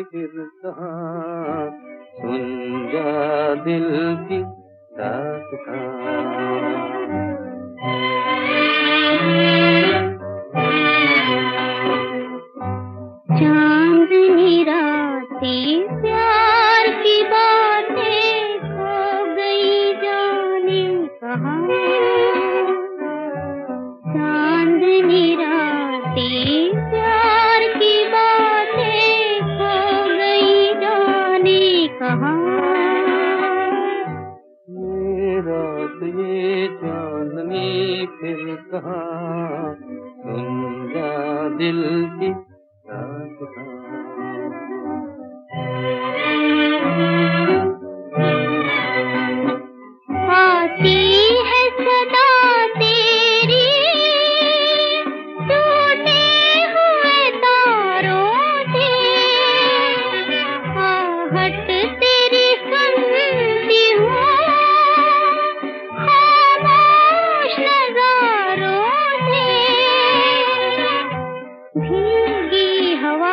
फिर कहाँ, सुन जा दिल की दास्तां। चांदनी रातें प्यार की बातें खो गई जाने कहाँ। चांदनी रातें प्यार की बातें खो गई जाने कहाँ। ये रात ये चांदनी फिर कहाँ, सुन जा दिल की दास्तां। आती है सदा तेरी टूटे हुए तारों से, आहट तेरी सुनती हूँ खामोश नज़ारों से। भीगी हवा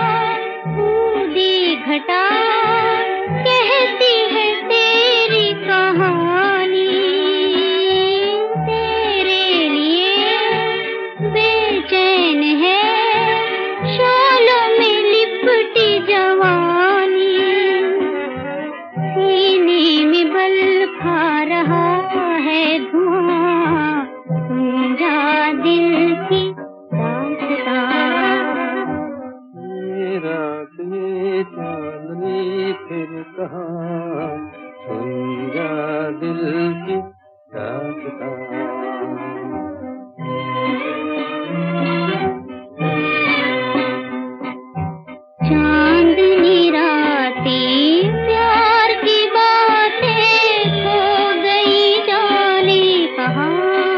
बूंदी घटा कहती है तेरी कहानी। तेरे लिए बेचैन है शोलों में लिपटी जवानी। सीने में बल खा रहा है धुआं, सुन जा दिल की दास्तां। ये रात ये चांदनी फिर कहाँ, सुन जा दिल की दास्तां। चांदनी रातें प्यार की बातें खो गई जाने कहाँ।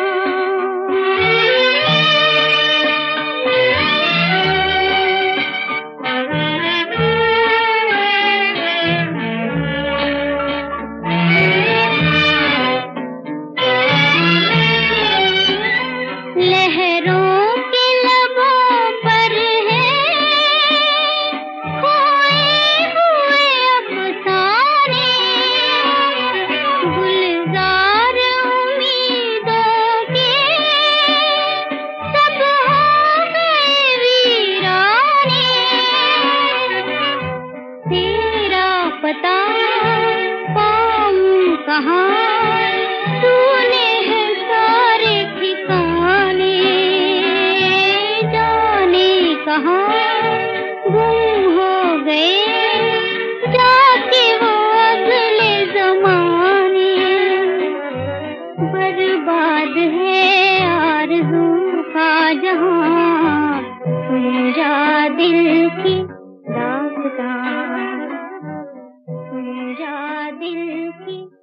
लहरों के लबों पर है खोए हुए अफसाने। गुलजार उम्मीदों के सब हो गए वीराने। तेरा पता पाऊं कहाँ, तूने है सारे ठिकाने। जाने कहाँ गुम हो गए जाके वो अगले ज़माने। बर्बाद है आरज़ू का जहां, सुन जा दिल की दास्तां। सुन जा दिल की